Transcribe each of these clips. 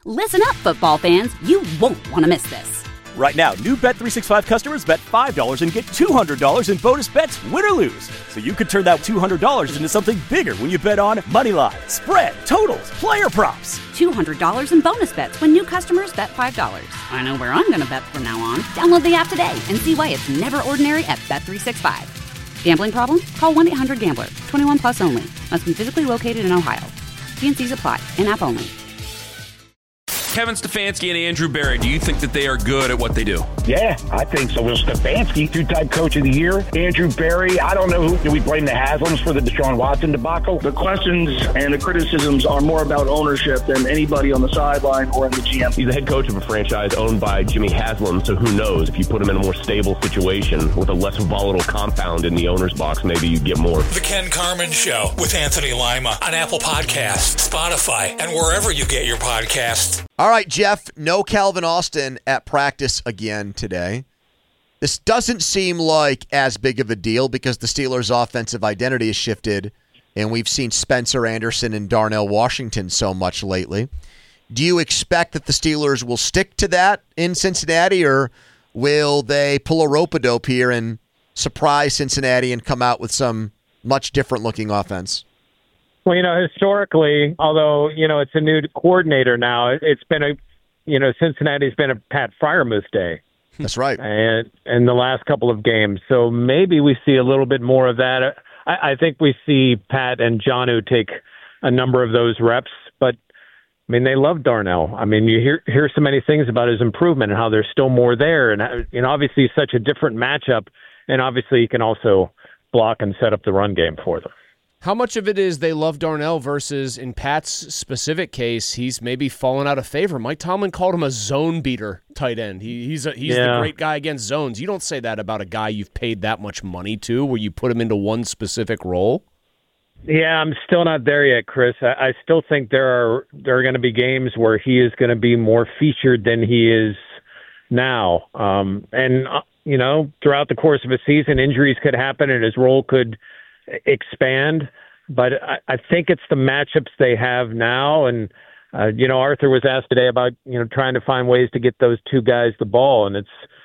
Listen up, football fans. You won't want to miss this. Right now, new Bet365 customers bet $5 and get $200 in bonus bets, win or lose. So you could turn that $200 into something bigger when you bet on money line, spread, totals, player props. $200 in bonus bets when new customers bet $5. I know where I'm going to bet from now on. Download the app today and see why it's never ordinary at Bet365. Gambling problem? Call 1-800-GAMBLER. 21 plus only. Must be physically located in Ohio. T&Cs apply. In-app only. Kevin Stefanski and Andrew Berry, do you think that they are good at what they do? Yeah, I think so. Well, Stefanski, two-time coach of the year. Andrew Berry, I don't know who. Do we blame the Haslams for the Deshaun Watson debacle? The questions and the criticisms are more about ownership than anybody on the sideline or in the GM. He's the head coach of a franchise owned by Jimmy Haslam, so who knows? If you put him in a more stable situation with a less volatile compound in the owner's box, maybe you get more. The Ken Carman Show with Anthony Lima on Apple Podcasts, Spotify, and wherever you get your podcasts. All right, Jeff, no Calvin Austin at practice again today. This doesn't seem like as big of a deal because the Steelers' offensive identity has shifted, and we've seen Spencer Anderson and Darnell Washington so much lately. Do you expect that the Steelers will stick to that in Cincinnati, or will they pull a rope-a-dope here and surprise Cincinnati and come out with some much different-looking offense? Well, historically, although, it's a new coordinator now, it's been Cincinnati's been a Pat Freiermuth day. That's right. And in the last couple of games. So maybe we see a little bit more of that. I think we see Pat and Jonnu take a number of those reps, but they love Darnell. You hear so many things about his improvement and how there's still more there. And, obviously he's such a different matchup. And obviously he can also block and set up the run game for them. How much of it is they love Darnell versus, in Pat's specific case, he's maybe fallen out of favor? Mike Tomlin called him a zone beater tight end. He's the great guy against zones. You don't say that about a guy you've paid that much money to, where you put him into one specific role. Yeah, I'm still not there yet, Chris. I still think there are going to be games where he is going to be more featured than he is now. Throughout the course of a season, injuries could happen and his role could expand, but I think it's the matchups they have now. And Arthur was asked today about trying to find ways to get those two guys the ball, and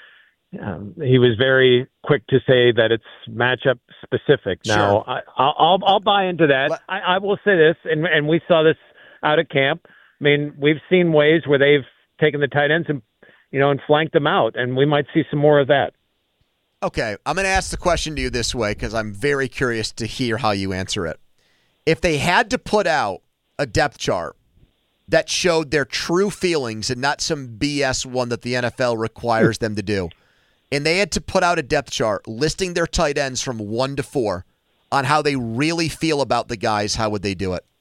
he was very quick to say that it's matchup specific. Sure. Now I'll buy into that. I will say this, and we saw this out at camp. We've seen ways where they've taken the tight ends and flanked them out, and we might see some more of that. Okay, I'm going to ask the question to you this way because I'm very curious to hear how you answer it. If they had to put out a depth chart that showed their true feelings and not some BS one that the NFL requires them to do, and they had to put out a depth chart listing their tight ends from 1 to 4 on how they really feel about the guys, how would they do it?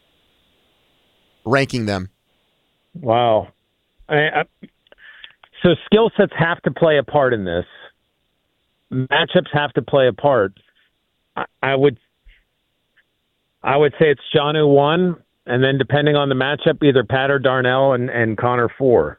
Ranking them. Wow. So skill sets have to play a part in this. Matchups have to play a part. I would say it's Jonnu 1, and then depending on the matchup, either Pat or Darnell and Connor 4.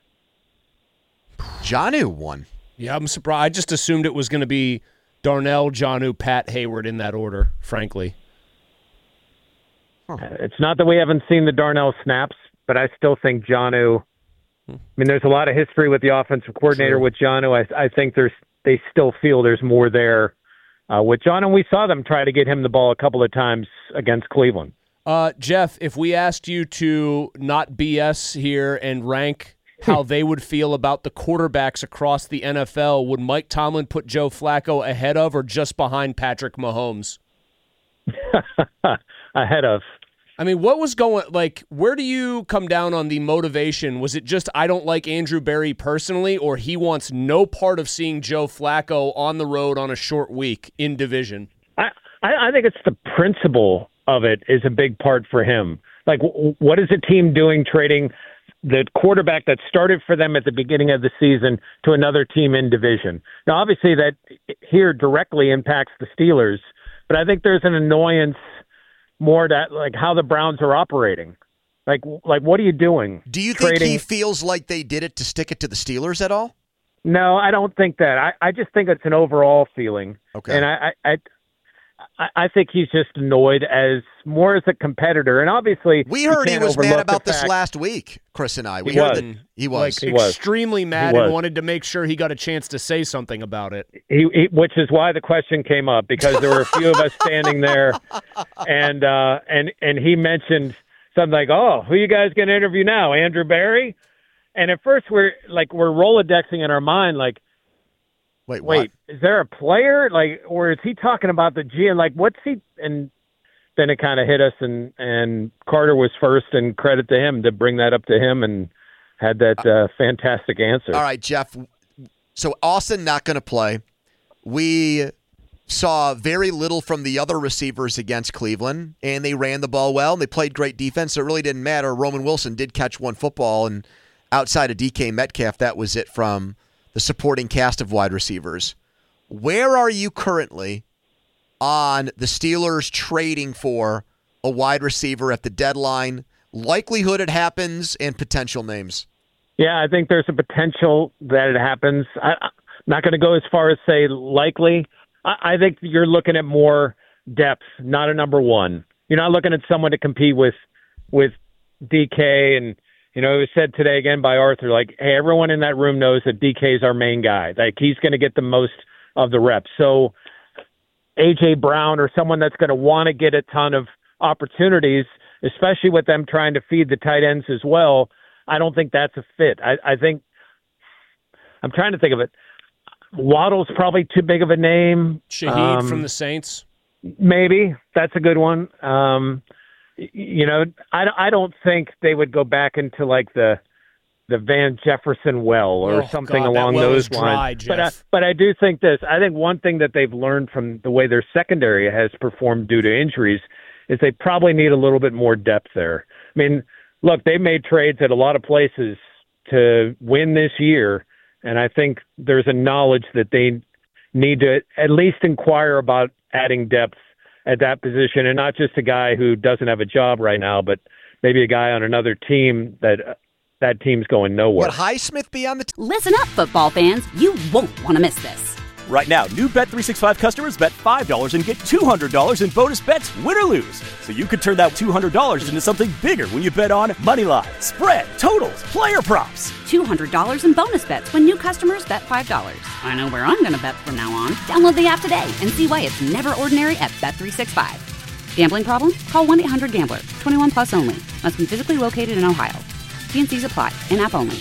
Jonnu 1? Yeah, I'm surprised. I just assumed it was going to be Darnell, Jonnu, Pat, Hayward in that order, frankly. Huh. It's not that we haven't seen the Darnell snaps, but I still think Jonnu. There's a lot of history with the offensive coordinator with Jonnu. I think they still feel there's more there with John, and we saw them try to get him the ball a couple of times against Cleveland. Jeff, if we asked you to not BS here and rank how they would feel about the quarterbacks across the NFL, would Mike Tomlin put Joe Flacco ahead of or just behind Patrick Mahomes? Ahead of. What was where do you come down on the motivation? Was it just, I don't like Andrew Berry personally, or he wants no part of seeing Joe Flacco on the road on a short week in division? I think it's the principle of it is a big part for him. What is the team doing trading the quarterback that started for them at the beginning of the season to another team in division? Now, obviously that here directly impacts the Steelers, but I think there's an annoyance more that how the Browns are operating. What are you doing? Do you think he feels like they did it to stick it to the Steelers at all? No, I don't think that. I just think it's an overall feeling. Okay. And I think he's just annoyed as a competitor. And obviously, we heard he was mad about this last week, Chris and I. We heard that he was. Extremely mad and wanted to make sure he got a chance to say something about it. Which is why the question came up, because there were a few of us standing there, and he mentioned something like, "Oh, who you guys going to interview now? Andrew Berry?" And at first we're Rolodexing in our mind, like, Wait, is there a player? Like, or is he talking about the GM? Like, what's he? And then it kind of hit us, and Carter was first, and credit to him to bring that up to him and had that fantastic answer. All right, Jeff. So Austin not going to play. We saw very little from the other receivers against Cleveland, and they ran the ball well, and they played great defense, so it really didn't matter. Roman Wilson did catch one football, and outside of DK Metcalf, that was it from the supporting cast of wide receivers. Where are you currently on the Steelers trading for a wide receiver at the deadline? Likelihood it happens and potential names. Yeah, I think there's a potential that it happens. I'm not going to go as far as say likely. I think you're looking at more depth, not a number one. You're not looking at someone to compete with DK. And it was said today again by Arthur, like, hey, everyone in that room knows that DK is our main guy. Like, he's going to get the most of the reps. So A.J. Brown or someone that's going to want to get a ton of opportunities, especially with them trying to feed the tight ends as well, I don't think that's a fit. I think – I'm trying to think of it. Waddle's probably too big of a name. Shaheed from the Saints? Maybe. That's a good one. I don't think they would go back into like the Van Jefferson well or something along those lines. But I do think this. I think one thing that they've learned from the way their secondary has performed due to injuries is they probably need a little bit more depth there. I mean, look, they made trades at a lot of places to win this year, and I think there's a knowledge that they need to at least inquire about adding depth at that position, and not just a guy who doesn't have a job right now, but maybe a guy on another team that team's going nowhere. Would Highsmith be on the Listen up, football fans. You won't want to miss this. Right now, new Bet365 customers bet $5 and get $200 in bonus bets, win or lose. So you could turn that $200 into something bigger when you bet on money line, spread, totals, player props. $200 in bonus bets when new customers bet $5. I know where I'm going to bet from now on. Download the app today and see why it's never ordinary at Bet365. Gambling problem? Call 1-800-GAMBLER. 21 plus only. Must be physically located in Ohio. T&Cs apply. In-app only.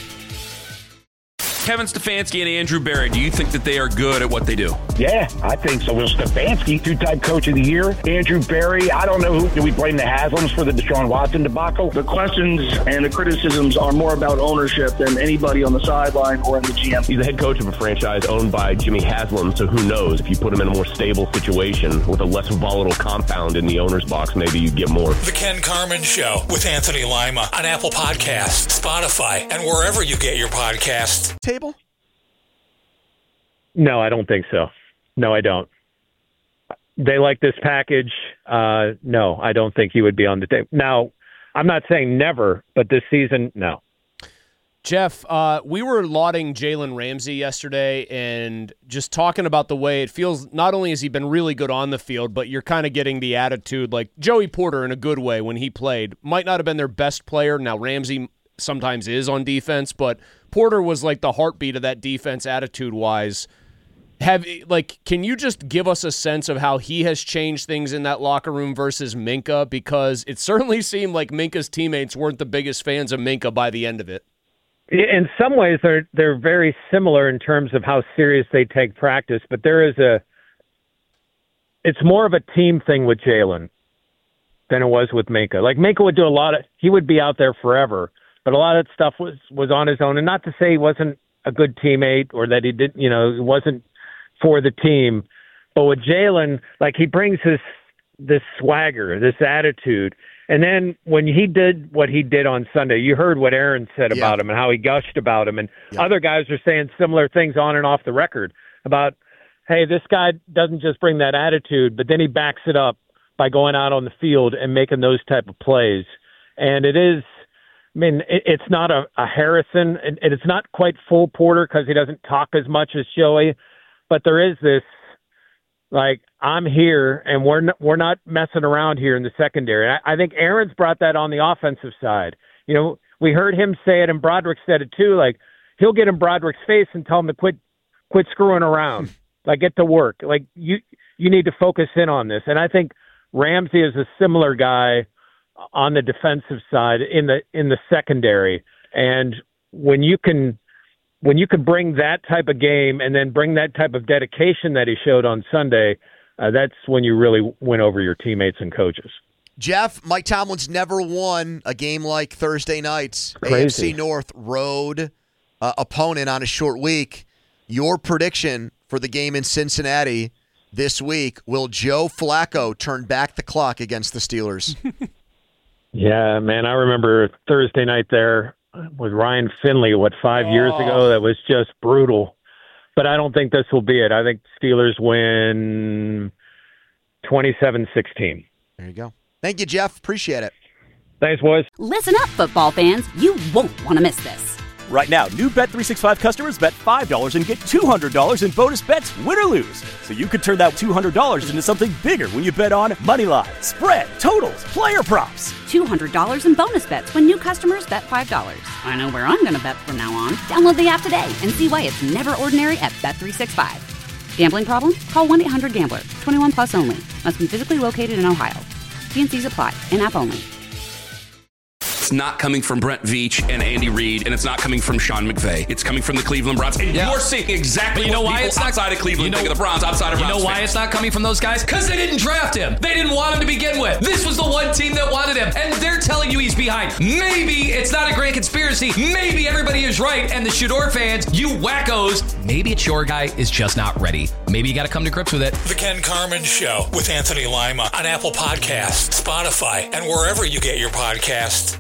Kevin Stefanski and Andrew Berry, do you think that they are good at what they do? Yeah, I think so. Will Stefanski, two-time coach of the year. Andrew Berry, I don't know who. Do we blame the Haslams for the Deshaun Watson debacle? The questions and the criticisms are more about ownership than anybody on the sideline or in the GM. He's the head coach of a franchise owned by Jimmy Haslam, so who knows? If you put him in a more stable situation with a less volatile compound in the owner's box, maybe you'd get more. The Ken Carman Show with Anthony Lima on Apple Podcasts, Spotify, and wherever you get your podcasts. Table? No, I don't think so. No, I don't. They like this package. No, I don't think he would be on the table. Now, I'm not saying never, but this season, no. Jeff, we were lauding Jalen Ramsey yesterday and just talking about the way it feels. Not only has he been really good on the field, but you're kind of getting the attitude like Joey Porter in a good way when he played. Might not have been their best player. Now, Ramsey sometimes is on defense, but Porter was like the heartbeat of that defense attitude-wise. Can you just give us a sense of how he has changed things in that locker room versus Minka? Because it certainly seemed like Minka's teammates weren't the biggest fans of Minka by the end of it. In some ways, they're very similar in terms of how serious they take practice, but it's more of a team thing with Jalen than it was with Minka. Like Minka would do he would be out there forever, but a lot of stuff was on his own. And not to say he wasn't a good teammate or that he did, it wasn't for the team. But with Jalen, like he brings this swagger, this attitude. And then when he did what he did on Sunday, you heard what Aaron said about him and how he gushed about him. And other guys are saying similar things on and off the record about, hey, this guy doesn't just bring that attitude, but then he backs it up by going out on the field and making those type of plays. And it is, it's not a Harrison, and it's not quite full Porter because he doesn't talk as much as Joey, but there is this, like, I'm here, and we're not messing around here in the secondary. And I think Aaron's brought that on the offensive side. You know, we heard him say it, and Broderick said it too. Like, he'll get in Broderick's face and tell him to quit screwing around. Like, get to work. Like, you need to focus in on this. And I think Ramsey is a similar guy on the defensive side in the secondary. And when you can bring that type of game and then bring that type of dedication that he showed on Sunday, that's when you really win over your teammates and coaches. Jeff, Mike Tomlin's never won a game like Thursday night's Crazy. AFC North road opponent on a short week. Your prediction for the game in Cincinnati this week, will Joe Flacco turn back the clock against the Steelers? Yeah, man, I remember Thursday night there with Ryan Finley, 5 years ago? That was just brutal. But I don't think this will be it. I think Steelers win 27-16. There you go. Thank you, Jeff. Appreciate it. Thanks, boys. Listen up, football fans. You won't want to miss this. Right now, new Bet365 customers bet $5 and get $200 in bonus bets, win or lose. So you could turn that $200 into something bigger when you bet on moneyline, spread, totals, player props. $200 in bonus bets when new customers bet $5. I know where I'm going to bet from now on. Download the app today and see why it's never ordinary at Bet365. Gambling problem? Call 1-800-GAMBLER. 21 plus only. Must be physically located in Ohio. T&Cs apply. In-app only. It's not coming from Brent Veach and Andy Reid, and it's not coming from Sean McVay. It's coming from the Cleveland Browns. And you're seeing exactly what people outside of Cleveland think of the Browns, outside of Browns. You know why fans. it's not coming from those guys? Because they didn't draft him. They didn't want him to begin with. This was the one team that wanted him, and they're telling you he's behind. Maybe it's not a grand conspiracy. Maybe everybody is right, and the Shador fans, you wackos, maybe it's your guy is just not ready. Maybe you got to come to grips with it. The Ken Carman Show with Anthony Lima on Apple Podcasts, Spotify, and wherever you get your podcasts.